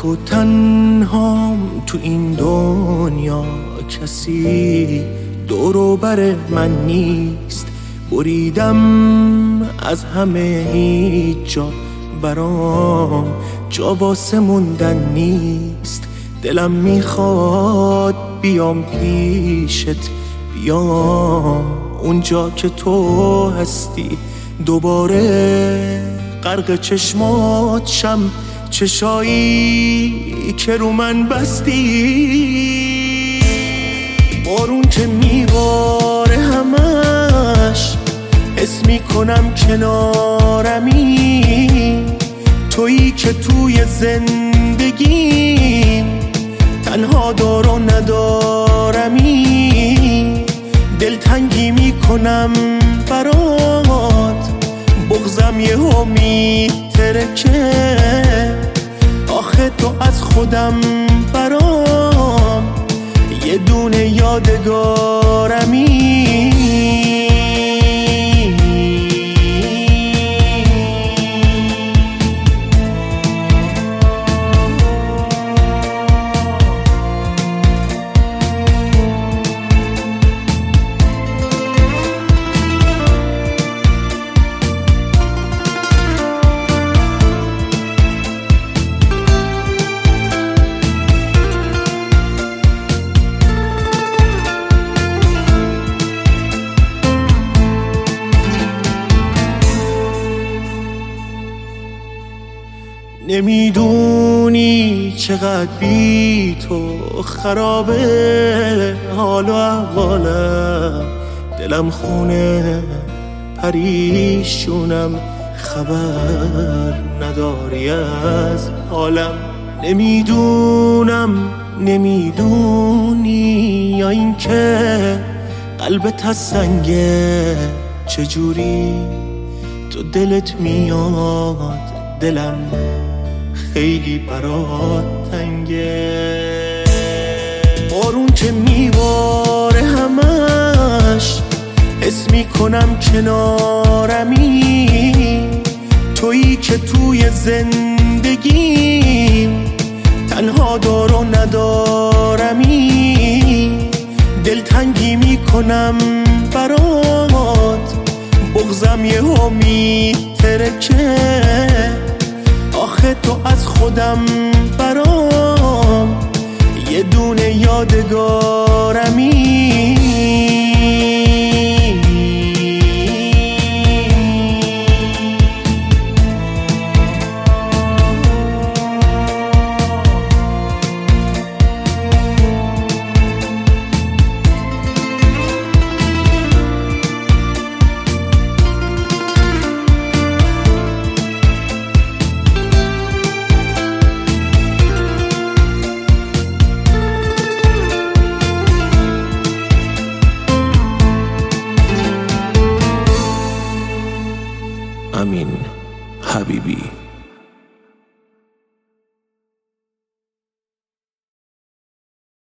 و تنهام تو این دنیا، کسی دور و بر من نیست. بریدم از همه، هیچ جا برام جا واسه موندن نیست. دلم میخواد بیام پیشت، بیام اونجا که تو هستی، دوباره غرق چشمات شم، چشایی که رو من بستی. بارون که میباره همش حس میکنم کنارمی، تویی که توی زندگیم تنها دار و ندارمی. دلتنگی میکنم برات، بغضم یهو میترکه، آخه تو از خودم برام یه دونه یادگارمی. نمیدونی چقدر بی تو خرابه حال و احوالم، دلم خونه پریشونم، خبر نداری از حالم. نمیدونی یا این که قلبت از سنگه، چجوری تو دلت میاد، دلم خیلی برات تنگه. بارون که میباره همش حس میکنم کنارمی، تویی که توی زندگیم تنها دار و ندارمی. دلتنگی میکنم برات، بغضم یهو میترکه، آخه تو از خودم برام یه دونه یادگارمی. امین حبیبی.